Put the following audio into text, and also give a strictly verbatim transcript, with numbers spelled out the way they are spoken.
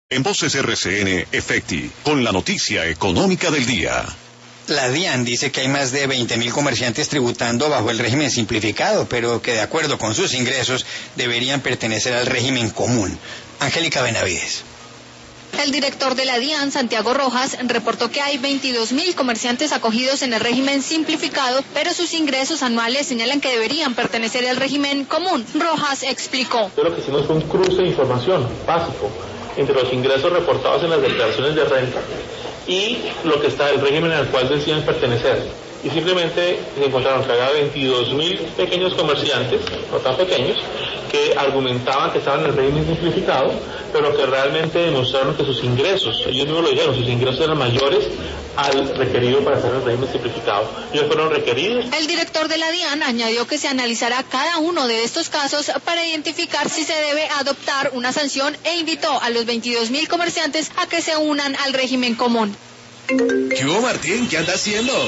En Voces R C N, Efecti, con la noticia económica del día. La DIAN dice que hay más de veinte mil comerciantes tributando bajo el régimen simplificado, pero que de acuerdo con sus ingresos deberían pertenecer al régimen común. Angélica Benavides. El director de la DIAN, Santiago Rojas, reportó que hay veintidós mil comerciantes acogidos en el régimen simplificado, pero sus ingresos anuales señalan que deberían pertenecer al régimen común. Rojas explicó. Lo que hicimos fue un cruce de información básico entre los ingresos reportados en las declaraciones de renta y lo que está el régimen al cual decían pertenecer. Y simplemente se encontraron que había veintidós mil pequeños comerciantes, no tan pequeños, que argumentaban que estaban en el régimen simplificado, pero que realmente demostraron que sus ingresos, ellos mismos lo dijeron, sus ingresos eran mayores al requerido para estar en el régimen simplificado. Ellos fueron requeridos. El director de la DIAN añadió que se analizará cada uno de estos casos para identificar si se debe adoptar una sanción e invitó a los veintidós mil comerciantes a que se unan al régimen común. ¿Qué hubo, Martín? ¿Qué anda haciendo?